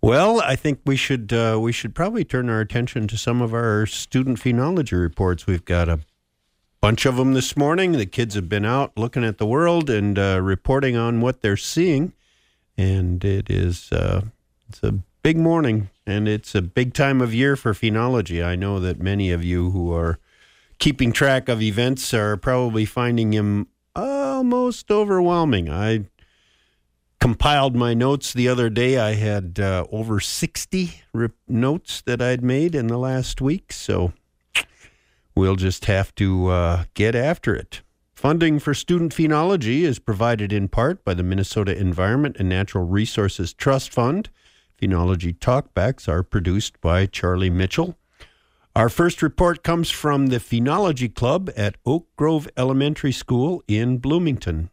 Well, I think we should probably turn our attention to some of our student phenology reports. We've got a bunch of them this morning. The kids have been out looking at the world and reporting on what they're seeing. And it's a big morning, and it's a big time of year for phenology. I know that many of you who are keeping track of events are probably finding them almost overwhelming. I compiled my notes the other day. I had over 60 notes that I'd made in the last week, so we'll just have to get after it. Funding for student phenology is provided in part by the Minnesota Environment and Natural Resources Trust Fund. Phenology talkbacks are produced by Charlie Mitchell. Our first report comes from the Phenology Club at Oak Grove Elementary School in Bloomington.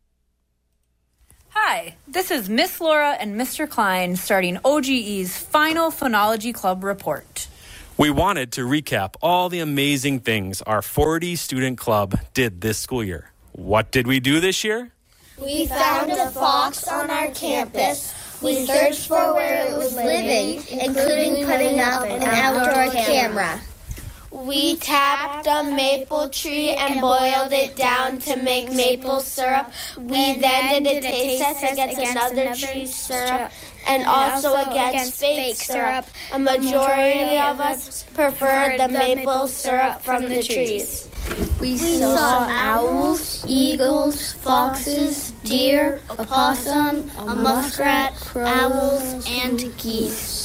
Hi, this is Miss Laura and Mr. Klein starting OGE's final Phenology Club report. We wanted to recap all the amazing things our 40-student club did this school year. What did we do this year? We found a fox on our campus. We searched for where it was living, including putting up an outdoor camera. We tapped a maple tree and boiled it down to make maple syrup. We then did a taste test against another tree's syrup and also against fake syrup. A majority of us preferred the maple syrup from the trees. We saw owls, eagles, foxes, deer, a possum, a muskrat, owls, and geese.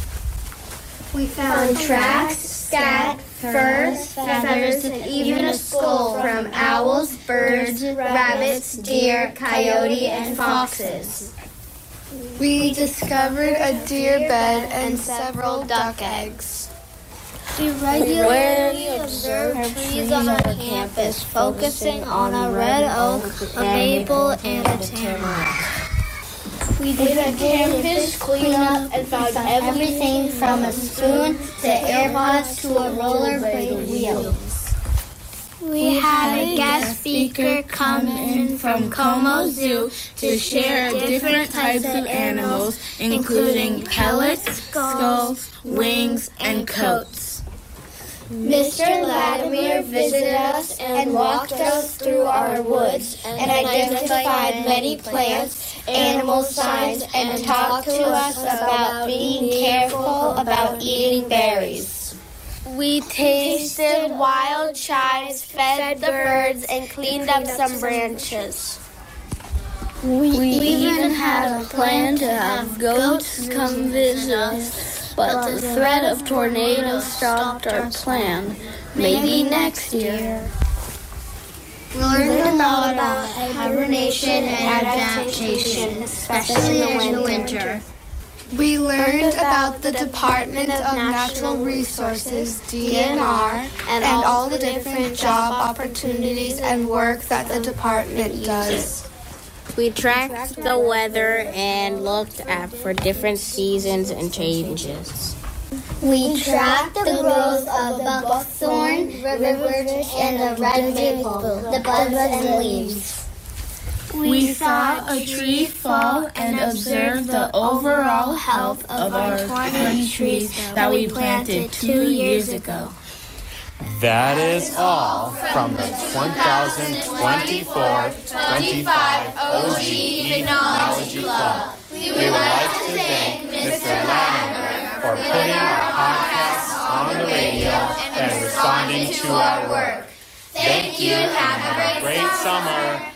We found tracks, scat, furs, feathers, and even a skull from owls, birds, rabbits, deer, coyote, and foxes. We discovered a deer bed and several duck eggs. We regularly observe trees on our campus, focusing on a red oak, a maple, and a tamarack. We did a campus cleanup and found everything from a spoon to AirPods to a rollerblade wheel. We had a guest speaker come in from Como Zoo to share different types of animals, including pellets, skulls, wings, and coats. Mr. Latimer visited us and walked us through our woods and identified many plants, animal signs, and talked to us about being careful about eating berries. We tasted wild chives, fed the birds, and cleaned up some branches. We even had a plan to have goats come visit us, but the threat of tornadoes stopped our plan. Maybe next year. We learned a lot about hibernation and adaptation, especially in the winter. We learned about the Department of Natural Resources, DNR, and all the different job opportunities and work that the department does. We tracked the weather and looked for different seasons and changes. We tracked the growth of buckthorn, riverbush, and the red maple, the buds and leaves. We saw a tree fall and observed the overall health of our 20 trees that we planted 2 years ago. That is all from the 2024-25 OG Phenology Club. We would like to thank Mr. Latimer for putting our podcasts on the radio and responding to our work. Thank you. Have a great summer.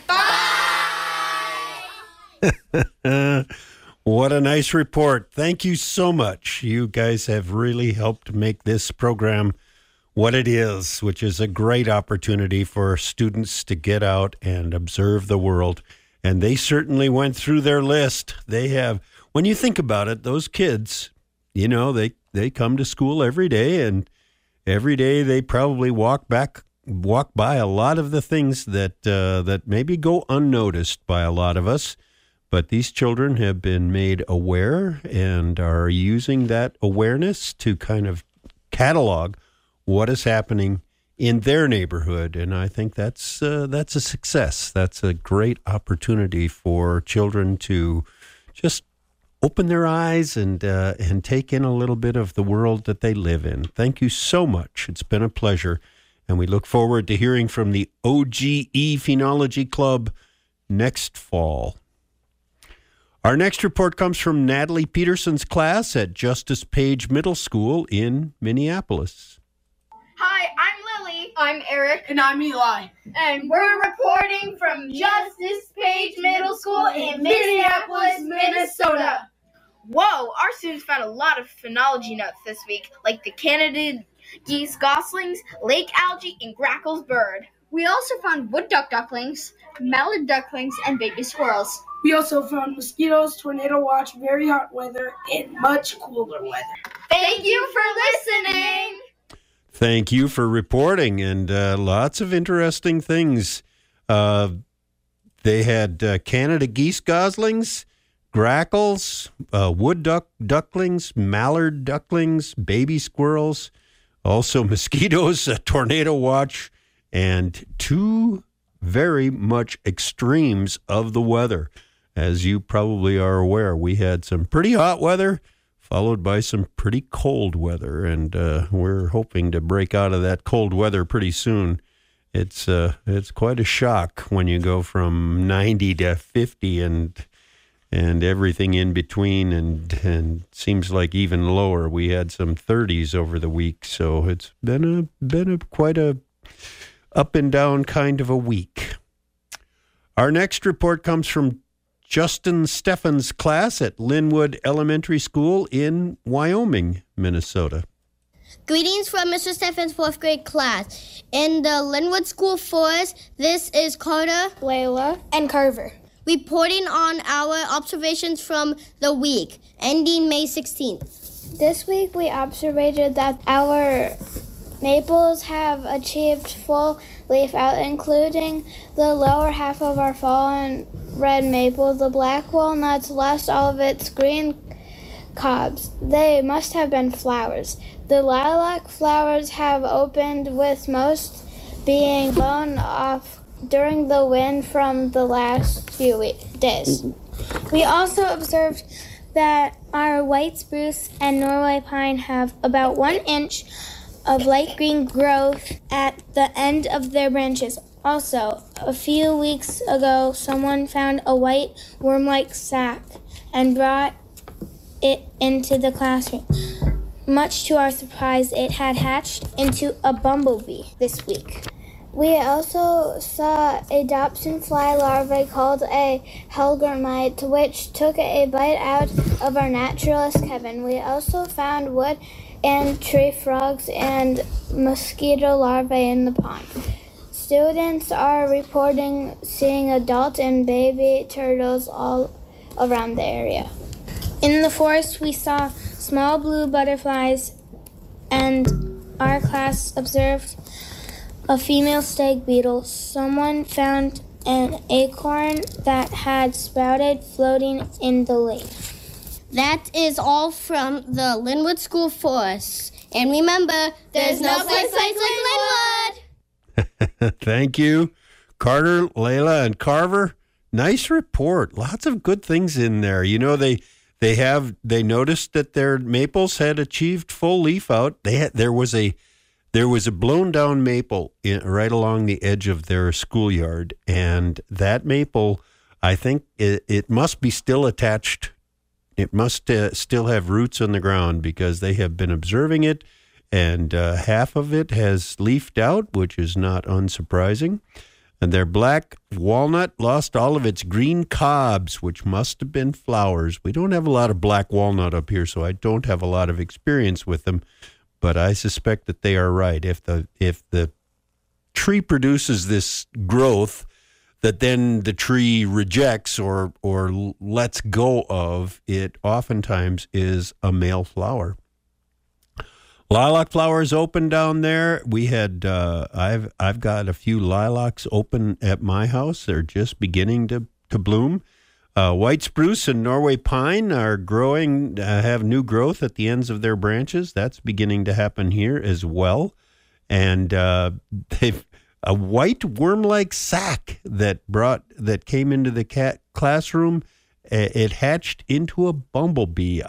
Bye! What a nice report. Thank you so much. You guys have really helped make this program what it is, which is a great opportunity for students to get out and observe the world. And they certainly went through their list. They have, when you think about it, those kids, you know, they come to school every day, and every day they probably walk by a lot of the things that maybe go unnoticed by a lot of us. But these children have been made aware and are using that awareness to kind of catalog what is happening in their neighborhood. And I think that's a success. That's a great opportunity for children to just open their eyes and take in a little bit of the world that they live in. Thank you so much. It's been a pleasure. And we look forward to hearing from the OGE Phenology Club next fall. Our next report comes from Natalie Peterson's class at Justice Page Middle School in Minneapolis. Hi, I'm Lily. I'm Eric. And I'm Eli. And we're reporting from Justice Page Middle School in Minneapolis, Minnesota. Whoa, our students found a lot of phenology nuts this week, like the Canada geese goslings, lake algae, and Grackle's bird. We also found wood duck ducklings, mallard ducklings, and baby squirrels. We also found mosquitoes, tornado watch, very hot weather, and much cooler weather. Thank you for listening. Thank you for reporting, and lots of interesting things. They had Canada geese goslings, grackles, wood ducklings, mallard ducklings, baby squirrels, also mosquitoes, a tornado watch, and two very much extremes of the weather. As you probably are aware, we had some pretty hot weather, followed by some pretty cold weather, and we're hoping to break out of that cold weather pretty soon. It's quite a shock when you go from 90 to 50 and everything in between, and seems like even lower. We had some 30s over the week, so it's been quite a up and down kind of a week. Our next report comes from Justin Steffen's class at Linwood Elementary School in Wyoming, Minnesota. Greetings from Mr. Steffen's 4th grade class. In the Linwood School Forest, this is Carter, Layla, and Carver, reporting on our observations from the week, ending May 16th. This week we observed that our maples have achieved full leaf out, including the lower half of our fallen red maple. The black walnuts lost all of its green cobs. They must have been flowers. The lilac flowers have opened, with most being blown off during the wind from the last few days. We also observed that our white spruce and Norway pine have about 1 inch of light green growth at the end of their branches. Also, a few weeks ago, someone found a white worm-like sac and brought it into the classroom. Much to our surprise, it had hatched into a bumblebee this week. We also saw a Dobson fly larvae called a Helgermite, which took a bite out of our naturalist Kevin. We also found wood and tree frogs and mosquito larvae in the pond. Students are reporting seeing adult and baby turtles all around the area. In the forest, we saw small blue butterflies, and our class observed a female stag beetle. Someone found an acorn that had sprouted floating in the lake. That is all from the Linwood School Forest. And remember, there's no place like Linwood. Thank you, Carter, Layla, and Carver. Nice report. Lots of good things in there. You know, they noticed that their maples had achieved full leaf out. There was a blown down maple right along the edge of their schoolyard, and that maple, I think it must be still attached. It must still have roots on the ground, because they have been observing it, and half of it has leafed out, which is not unsurprising. And their black walnut lost all of its green cobs, which must have been flowers. We don't have a lot of black walnut up here, so I don't have a lot of experience with them, but I suspect that they are right. If the tree produces this growth that then the tree rejects or lets go of, it oftentimes is a male flower. Lilac flowers open down there. We had I've got a few lilacs open at my house. They're just beginning to bloom. White spruce and Norway pine are growing, have new growth at the ends of their branches. That's beginning to happen here as well. And they've a white worm-like sac that came into the classroom it hatched into a bumblebee.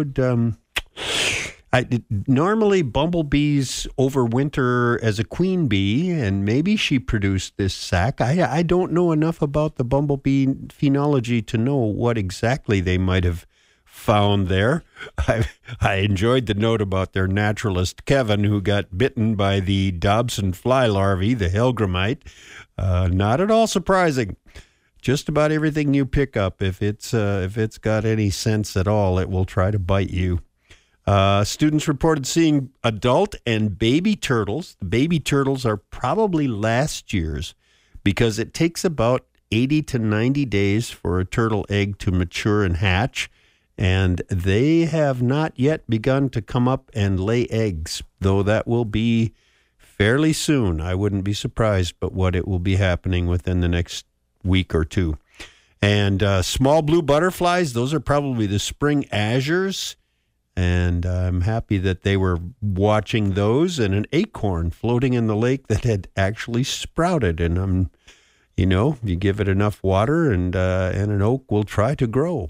Normally bumblebees overwinter as a queen bee, and maybe she produced this sac. I don't know enough about the bumblebee phenology to know what exactly they might have found there. I enjoyed the note about their naturalist, Kevin, who got bitten by the Dobson fly larvae, the Helgramite. Not at all surprising. Just about everything you pick up, if it's got any sense at all, it will try to bite you. Students reported seeing adult and baby turtles. The baby turtles are probably last year's because it takes about 80 to 90 days for a turtle egg to mature and hatch, and they have not yet begun to come up and lay eggs, though that will be fairly soon. I wouldn't be surprised but what it will be happening within the next week or two. And small blue butterflies, those are probably the spring azures. And I'm happy that they were watching those, and an acorn floating in the lake that had actually sprouted. And you give it enough water, and an oak will try to grow.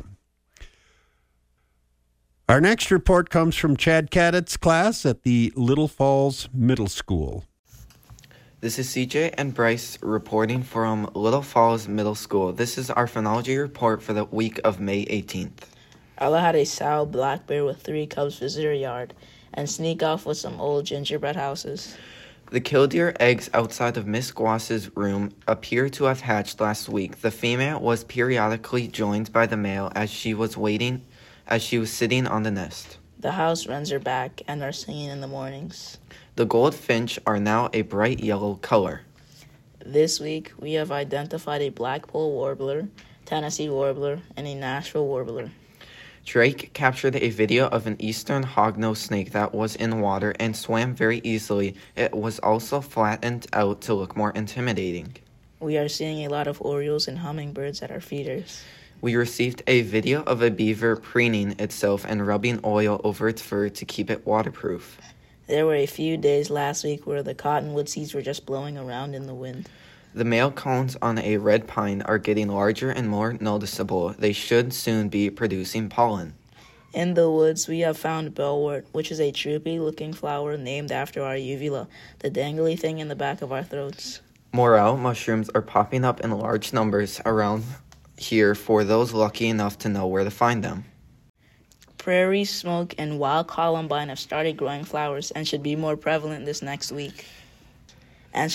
Our next report comes from Chad Caddett's class at the Little Falls Middle School. This is CJ and Bryce reporting from Little Falls Middle School. This is our phenology report for the week of May 18th. Ella had a sow black bear with 3 cubs visit her yard and sneak off with some old gingerbread houses. The killdeer eggs outside of Miss Goss's room appear to have hatched last week. The female was periodically joined by the male as she was sitting on the nest. The house wrens are back and are singing in the mornings. The goldfinch are now a bright yellow color. This week, we have identified a blackpoll warbler, Tennessee warbler, and a Nashville warbler. Drake captured a video of an eastern hognose snake that was in water and swam very easily. It was also flattened out to look more intimidating. We are seeing a lot of orioles and hummingbirds at our feeders. We received a video of a beaver preening itself and rubbing oil over its fur to keep it waterproof. There were a few days last week where the cottonwood seeds were just blowing around in the wind. The male cones on a red pine are getting larger and more noticeable. They should soon be producing pollen. In the woods, we have found bellwort, which is a droopy-looking flower named after our uvula, the dangly thing in the back of our throats. Morel mushrooms are popping up in large numbers around here for those lucky enough to know where to find them. Prairie smoke and wild columbine have started growing flowers and should be more prevalent this next week. That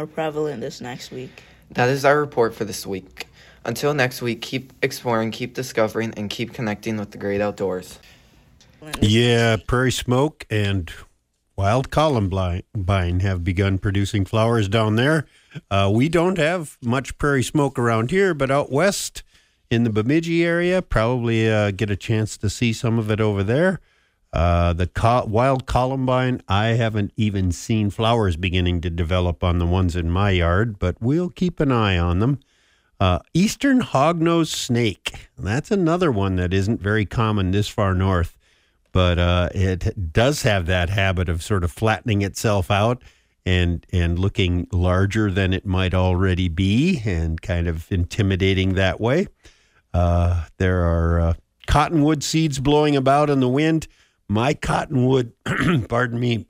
is our report for this week. Until next week, keep exploring, keep discovering, and keep connecting with the great outdoors. Yeah, prairie smoke and wild columbine have begun producing flowers down there. We don't have much prairie smoke around here, but out west in the Bemidji area, probably get a chance to see some of it over there. The wild columbine, I haven't even seen flowers beginning to develop on the ones in my yard, but we'll keep an eye on them. Eastern hognose snake, that's another one that isn't very common this far north, but it does have that habit of sort of flattening itself out and looking larger than it might already be and kind of intimidating that way. There are cottonwood seeds blowing about in the wind. My cottonwood, pardon me,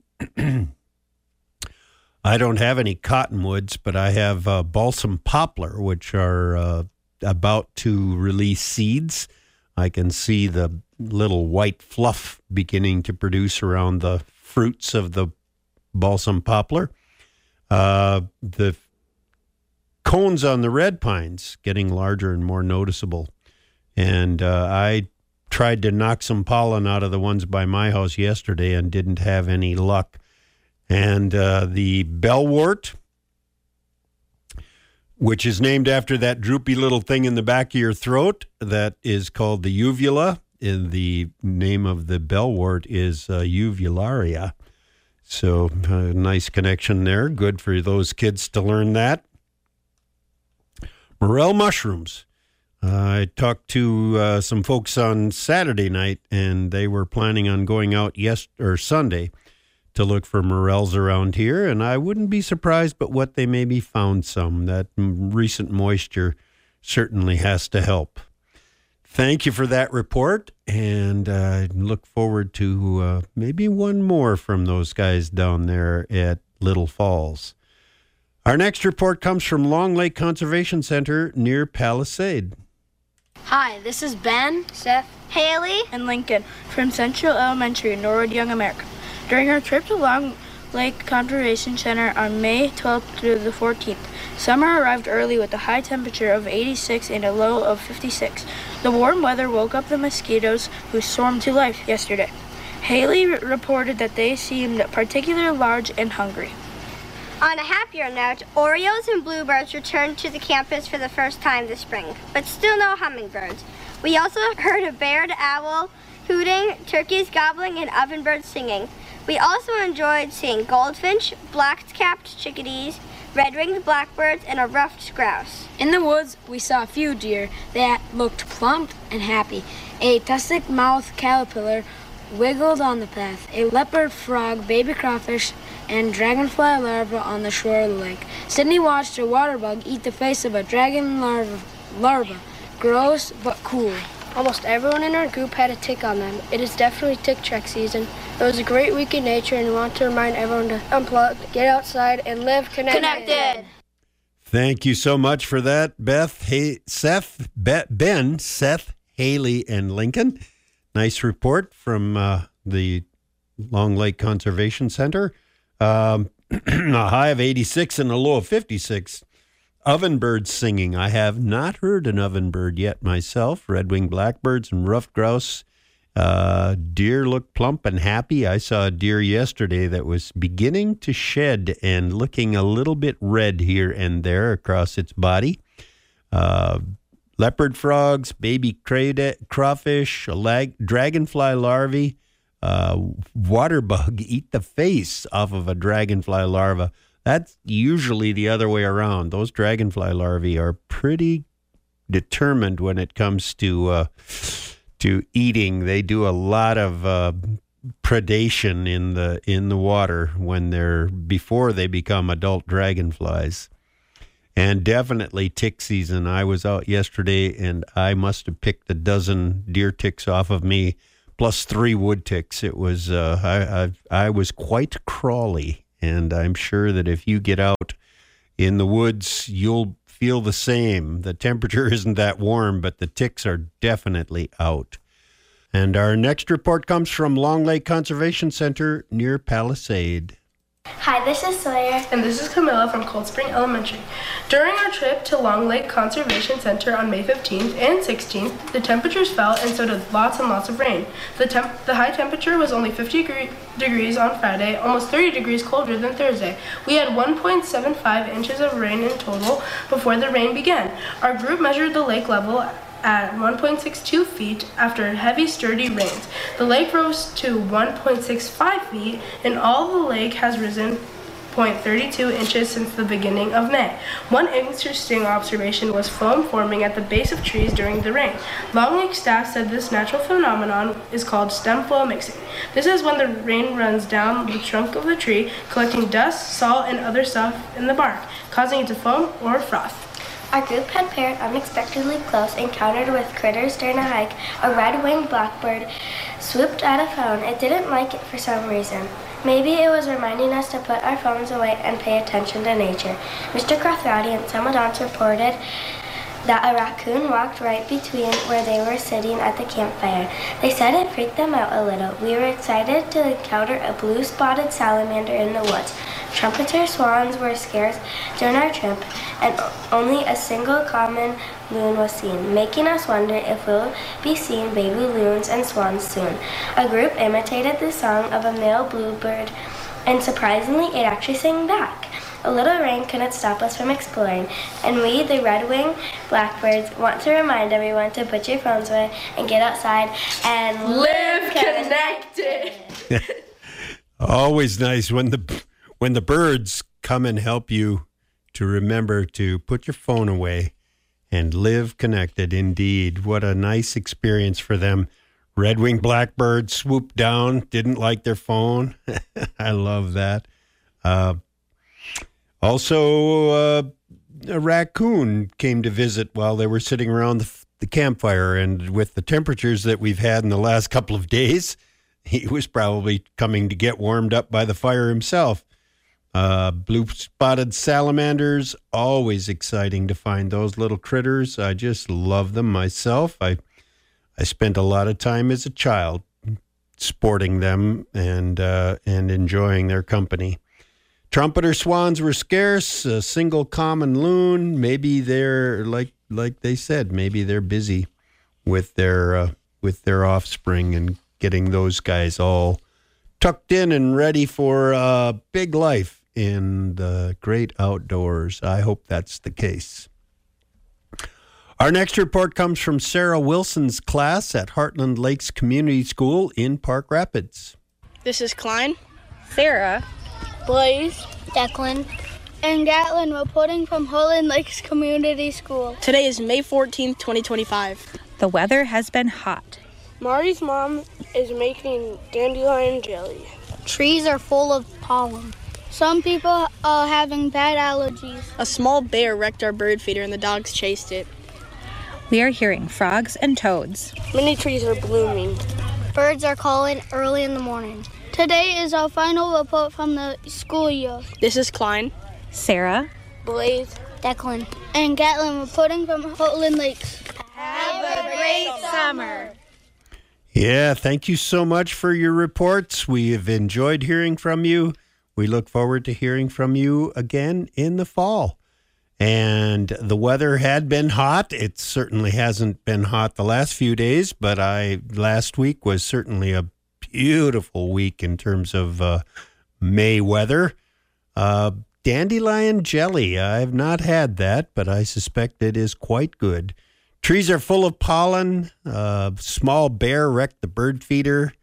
I don't have any cottonwoods, but I have balsam poplar, which are about to release seeds. I can see the little white fluff beginning to produce around the fruits of the balsam poplar. The cones on the red pines getting larger and more noticeable. And I tried to knock some pollen out of the ones by my house yesterday and didn't have any luck. And the bellwort, which is named after that droopy little thing in the back of your throat that is called the uvula. The name of the bellwort is uvularia. So nice connection there. Good for those kids to learn that. Morel mushrooms. I talked to some folks on Saturday night, and they were planning on going out Sunday to look for morels around here, and I wouldn't be surprised but what they maybe found some. That recent moisture certainly has to help. Thank you for that report, and look forward to maybe one more from those guys down there at Little Falls. Our next report comes from Long Lake Conservation Center near Palisade. Hi, this is Ben, Seth, Haley, and Lincoln from Central Elementary in Norwood, Young America. During our trip to Long Lake Conservation Center on May 12th through the 14th, summer arrived early with a high temperature of 86 and a low of 56. The warm weather woke up the mosquitoes who swarmed to life yesterday. Haley reported that they seemed particularly large and hungry. On a happier note, orioles and bluebirds returned to the campus for the first time this spring, but still no hummingbirds. We also heard a barred owl hooting, turkeys gobbling, and ovenbirds singing. We also enjoyed seeing goldfinch, black-capped chickadees, red-winged blackbirds, and a ruffed grouse. In the woods, we saw a few deer that looked plump and happy. A tussock-mouthed caterpillar wiggled on the path, a leopard frog, baby crawfish, and dragonfly larva on the shore of the lake. Sydney watched a water bug eat the face of a dragon larva. Gross, but cool. Almost everyone in our group had a tick on them. It is definitely tick check season. It was a great week in nature, and we want to remind everyone to unplug, get outside, and live connected. Thank you so much for that, Beth, Ben, Seth, Haley, and Lincoln. Nice report from the Long Lake Conservation Center. A high of 86 and a low of 56. Ovenbirds singing. I have not heard an ovenbird yet myself. Red-winged blackbirds and ruffed grouse. Deer look plump and happy. I saw a deer yesterday that was beginning to shed and looking a little bit red here and there across its body. Leopard frogs, baby crawfish, dragonfly larvae, water bug eat the face off of a dragonfly larva. That's usually the other way around. Those dragonfly larvae are pretty determined when it comes to eating. They do a lot of predation in the water before they become adult dragonflies. And definitely tick season. I was out yesterday and I must have picked a dozen deer ticks off of me, plus 3 wood ticks. It was I was quite crawly. And I'm sure that if you get out in the woods, you'll feel the same. The temperature isn't that warm, but the ticks are definitely out. And our next report comes from Long Lake Conservation Center near Palisade. Hi, this is Sawyer. And this is Camilla from Cold Spring Elementary. During our trip to Long Lake Conservation Center on May 15th and 16th, the temperatures fell and so did lots and lots of rain. The high temperature was only 50 degrees on Friday, almost 30 degrees colder than Thursday. We had 1.75 inches of rain in total before the rain began. Our group measured the lake level at 1.62 feet after heavy, sturdy rains. The lake rose to 1.65 feet, and all the lake has risen 0.32 inches since the beginning of May. One interesting observation was foam forming at the base of trees during the rain. Long Lake staff said this natural phenomenon is called stem flow mixing. This is when the rain runs down the trunk of the tree, collecting dust, salt, and other stuff in the bark, causing it to foam or froth. Our group had paired unexpectedly close encounter with critters during a hike. A red-winged blackbird swooped at a phone. It didn't like it for some reason. Maybe it was reminding us to put our phones away and pay attention to nature. Mr. Crothrowdy and some adults reported that a raccoon walked right between where they were sitting at the campfire. They said it freaked them out a little. We were excited to encounter a blue-spotted salamander in the woods. Trumpeter swans were scarce during our trip, and only a single common loon was seen, making us wonder if we'll be seeing baby loons and swans soon. A group imitated the song of a male bluebird, and surprisingly, it actually sang back. A little rain couldn't stop us from exploring, and we, the red-winged blackbirds, want to remind everyone to put your phones away and get outside and live connected. Always nice when the birds come and help you to remember to put your phone away and live connected. Indeed, what a nice experience for them. Red-winged blackbird swooped down, didn't like their phone. I love that. Also, a raccoon came to visit while they were sitting around the campfire. And with the temperatures that we've had in the last couple of days, he was probably coming to get warmed up by the fire himself. Blue-spotted salamanders, always exciting to find those little critters. I just love them myself. I spent a lot of time as a child sporting them and enjoying their company. Trumpeter swans were scarce. A single common loon. Maybe they're like they said. Maybe they're busy with their offspring and getting those guys all tucked in and ready for big life in the great outdoors. I hope that's the case. Our next report comes from Sarah Wilson's class at Heartland Lakes Community School in Park Rapids. This is Klein, Sarah, Blaze, Declan, and Gatlin reporting from Heartland Lakes Community School. Today is May 14th, 2025. The weather has been hot. Marty's mom is making dandelion jelly. Trees are full of pollen. Some people are having bad allergies. A small bear wrecked our bird feeder and the dogs chased it. We are hearing frogs and toads. Many trees are blooming. Birds are calling early in the morning. Today is our final report from the school year. This is Klein, Sarah, Blaze, Declan, and Gatlin reporting from Heartland Lakes. Have a great summer. Yeah, thank you so much for your reports. We have enjoyed hearing from you. We look forward to hearing from you again in the fall. And the weather had been hot. It certainly hasn't been hot the last few days, but last week was certainly a beautiful week in terms of May weather. Dandelion jelly, I've not had that, but I suspect it is quite good. Trees are full of pollen. Small bear wrecked the bird feeder.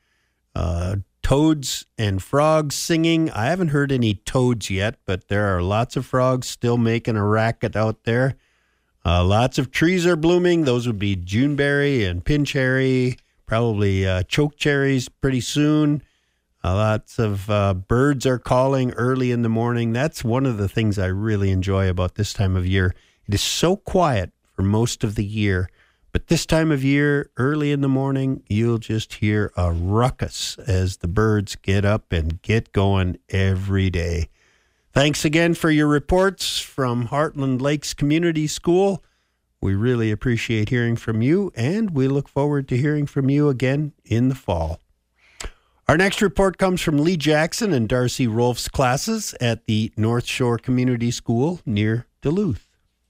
Toads and frogs singing. I haven't heard any toads yet, but there are lots of frogs still making a racket out there. Lots of trees are blooming. Those would be Juneberry and pincherry, probably chokecherries pretty soon. Lots of birds are calling early in the morning. That's one of the things I really enjoy about this time of year. It is so quiet for most of the year. But this time of year, early in the morning, you'll just hear a ruckus as the birds get up and get going every day. Thanks again for your reports from Heartland Lakes Community School. We really appreciate hearing from you, and we look forward to hearing from you again in the fall. Our next report comes from Lee Jackson and Darcy Rolfe's classes at the North Shore Community School near Duluth.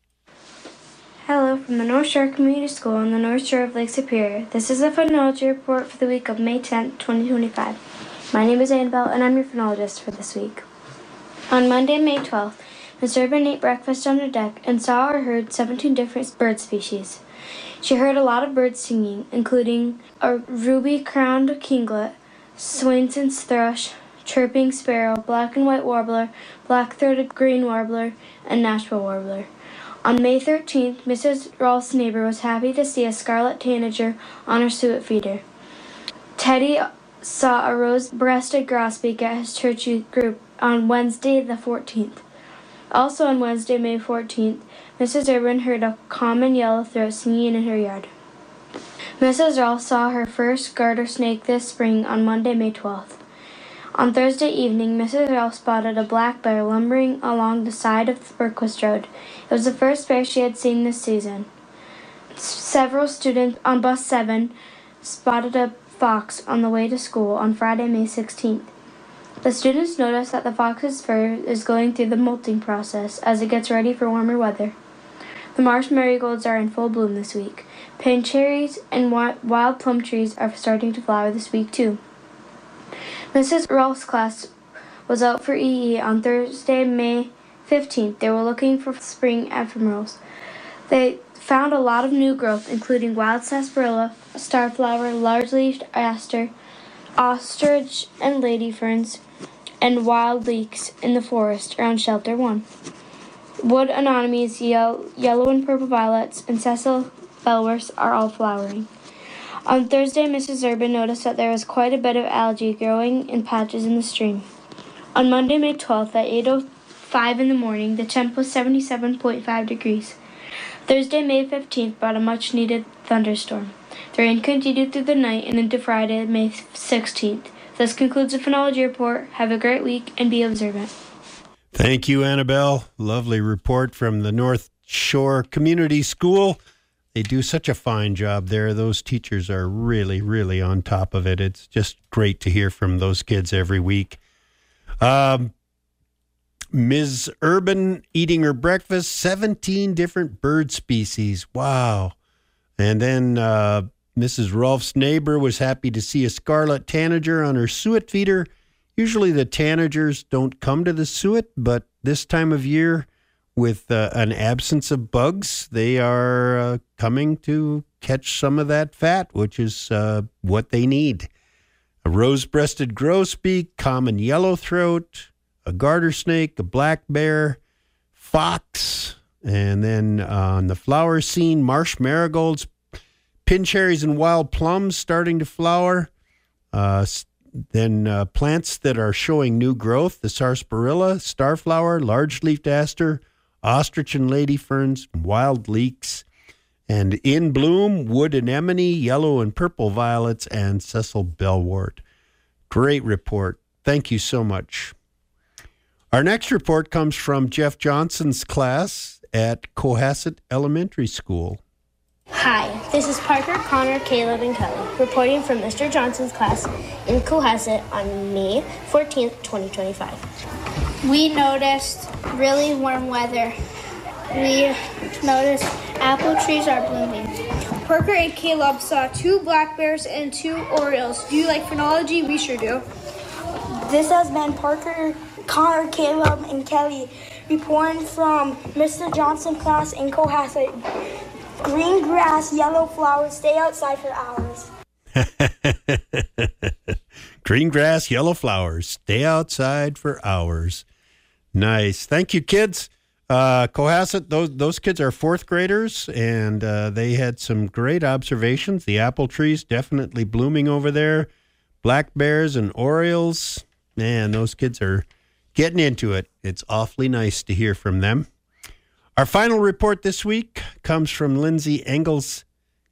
Hello from the North Shore Community School on the North Shore of Lake Superior. This is a phonology report for the week of May 10th, 2025. My name is Annabelle, and I'm your phonologist for this week. On Monday, May 12th, Miss Urban ate breakfast on her deck and saw or heard 17 different bird species. She heard a lot of birds singing, including a ruby-crowned kinglet, Swainson's thrush, chirping sparrow, black and white warbler, black-throated green warbler, and Nashville warbler. On May 13th, Mrs. Rolfe's neighbor was happy to see a scarlet tanager on her suet feeder. Teddy saw a rose-breasted grosbeak at his church youth group on Wednesday the 14th. Also on Wednesday, May 14th, Mrs. Urban heard a common yellowthroat singing in her yard. Mrs. Rolfe saw her first garter snake this spring on Monday, May 12th. On Thursday evening, Mrs. Rolfe spotted a black bear lumbering along the side of the Berquist Road. It was the first bear she had seen this season. Several students on Bus 7 spotted a fox on the way to school on Friday, May 16th. The students noticed that the fox's fur is going through the molting process as it gets ready for warmer weather. The marsh marigolds are in full bloom this week. Pin cherries and wild plum trees are starting to flower this week too. Mrs. Rolfe's class was out for EE on Thursday, May 15th. They were looking for spring ephemerals. They found a lot of new growth, including wild sarsaparilla, starflower, large-leaved aster, ostrich and lady ferns, and wild leeks in the forest around Shelter 1. Wood anemones, yellow and purple violets, and Cecil bellworths are all flowering. On Thursday, Mrs. Urban noticed that there was quite a bit of algae growing in patches in the stream. On Monday, May 12th, at 8:05 in the morning, the temp was 77.5 degrees. Thursday, May 15th brought a much-needed thunderstorm. The rain continued through the night and into Friday, May 16th. This concludes the phenology report. Have a great week and be observant. Thank you, Annabelle. Lovely report from the North Shore Community School. They do such a fine job there. Those teachers are really, really on top of it. It's just great to hear from those kids every week. Ms. Urban eating her breakfast, 17 different bird species. Wow. And then Mrs. Rolf's neighbor was happy to see a scarlet tanager on her suet feeder. Usually the tanagers don't come to the suet, but this time of year, with an absence of bugs, they are coming to catch some of that fat, which is what they need. A rose-breasted grosbeak, common yellowthroat, a garter snake, a black bear, fox, and then on the flower scene, marsh marigolds, pin cherries and wild plums starting to flower. Then plants that are showing new growth, the sarsaparilla, starflower, large-leafed aster, ostrich and lady ferns, wild leeks, and in bloom, wood anemone, yellow and purple violets, and Cecil bellwort. Great report. Thank you so much. Our next report comes from Jeff Johnson's class at Cohasset Elementary School. Hi, this is Parker, Connor, Caleb, and Kelly reporting from Mr. Johnson's class in Cohasset on May 14th, 2025. We noticed really warm weather. We noticed apple trees are blooming. Parker and Caleb saw 2 black bears and 2 orioles. Do you like phrenology? We sure do. This has been Parker, Connor, Caleb, and Kelly reporting from Mr. Johnson class in Cohasset. Green grass, yellow flowers, stay outside for hours. Green grass, yellow flowers, stay outside for hours. Nice. Thank you, kids. Cohasset, those kids are 4th graders, and they had some great observations. The apple trees definitely blooming over there. Black bears and orioles. Man, those kids are getting into it. It's awfully nice to hear from them. Our final report this week comes from Lindsay Engel's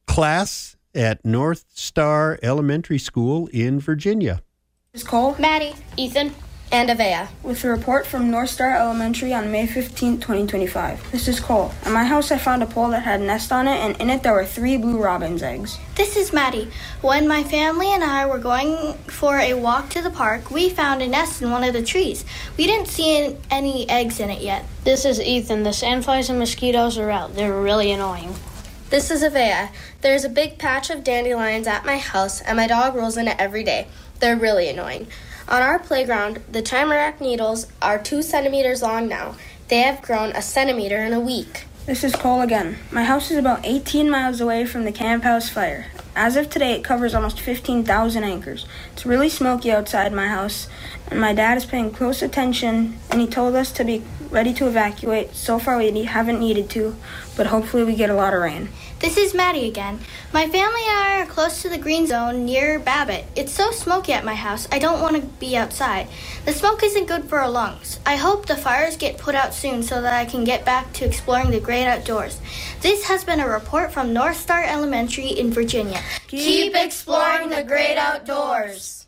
class at North Star Elementary School in Virginia. This is Cole, Maddie, Ethan, and Avea with a report from North Star Elementary on May 15, 2025. This is Cole. At my house, I found a pole that had a nest on it, and in it there were 3 blue robin's eggs. This is Maddie. When my family and I were going for a walk to the park, we found a nest in one of the trees. We didn't see any eggs in it yet. This is Ethan. The sandflies and mosquitoes are out. They're really annoying. This is Avea. There's a big patch of dandelions at my house, and my dog rolls in it every day. They're really annoying. On our playground, the tamarack needles are 2 centimeters long now. They have grown 1 centimeter in a week. This is Cole again. My house is about 18 miles away from the camp house fire. As of today, it covers almost 15,000 acres. It's really smoky outside my house, and my dad is paying close attention, and he told us to be ready to evacuate. So far, we haven't needed to, but hopefully we get a lot of rain. This is Maddie again. My family and I are close to the green zone near Babbitt. It's so smoky at my house, I don't want to be outside. The smoke isn't good for our lungs. I hope the fires get put out soon so that I can get back to exploring the great outdoors. This has been a report from North Star Elementary in Virginia. Keep exploring the great outdoors.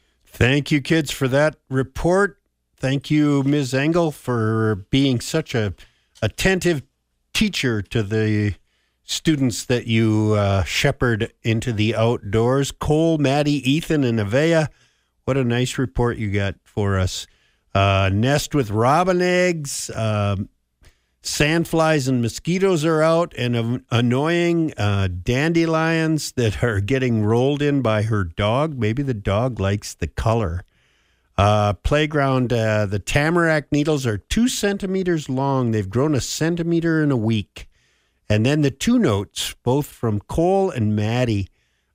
Thank you, kids, for that report. Thank you, Ms. Engel, for being such a attentive teacher to the students that you shepherd into the outdoors. Cole, Maddie, Ethan, and Avea, what a nice report you got for us. Nest with robin eggs, sandflies and mosquitoes are out, and annoying dandelions that are getting rolled in by her dog. Maybe the dog likes the color. Playground, the tamarack needles are 2 centimeters long. They've grown 1 centimeter in a week. And then the 2 notes, both from Cole and Maddie.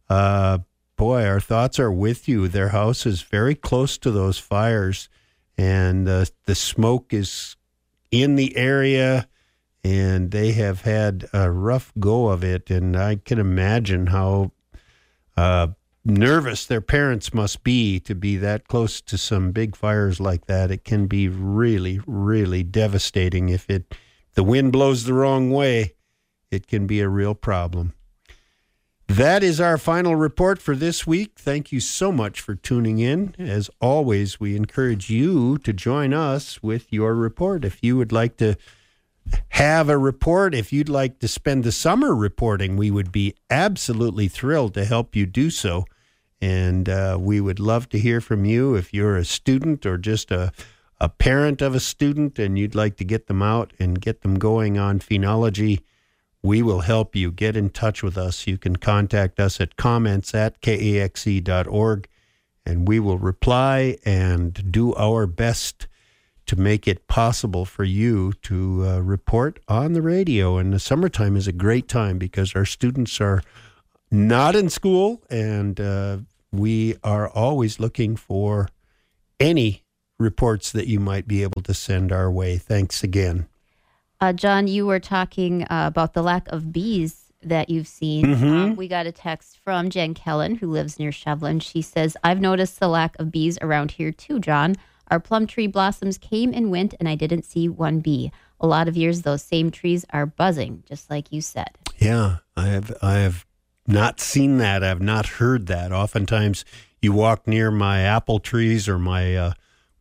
Boy, our thoughts are with you. Their house is very close to those fires, and the smoke is in the area, and they have had a rough go of it. And I can imagine how nervous their parents must be to be that close to some big fires like that. It can be really, really devastating if the wind blows the wrong way. It can be a real problem. That is our final report for this week. Thank you so much for tuning in. As always, we encourage you to join us with your report. If you would like to have a report, if you'd like to spend the summer reporting, we would be absolutely thrilled to help you do so. And we would love to hear from you if you're a student or just a parent of a student and you'd like to get them out and get them going on phenology. We will help you. Get in touch with us. You can contact us at comments@kaxe.org, and we will reply and do our best to make it possible for you to report on the radio. And the summertime is a great time because our students are not in school, and we are always looking for any reports that you might be able to send our way. Thanks again. John, you were talking about the lack of bees that you've seen. Mm-hmm. We got a text from Jen Kellen, who lives near Shevlin. She says, I've noticed the lack of bees around here too, John. Our plum tree blossoms came and went, and I didn't see one bee. A lot of years, those same trees are buzzing, just like you said. Yeah, I have not seen that. I've not heard that. Oftentimes, you walk near my apple trees or my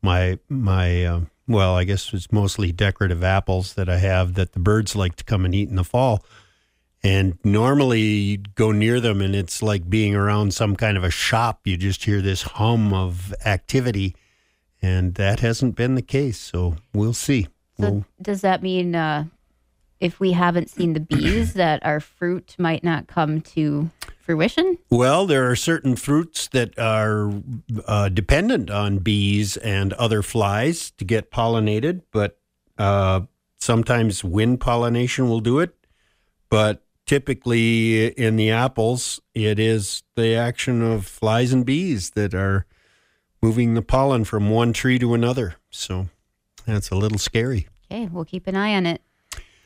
well, I guess it's mostly decorative apples that I have that the birds like to come and eat in the fall. And normally you'd go near them and it's like being around some kind of a shop. You just hear this hum of activity, and that hasn't been the case. So we'll see. So does that mean if we haven't seen the bees that our fruit might not come to fruition? Well, there are certain fruits that are dependent on bees and other flies to get pollinated, but sometimes wind pollination will do it. But typically in the apples, it is the action of flies and bees that are moving the pollen from one tree to another. So that's a little scary. Okay, we'll keep an eye on it.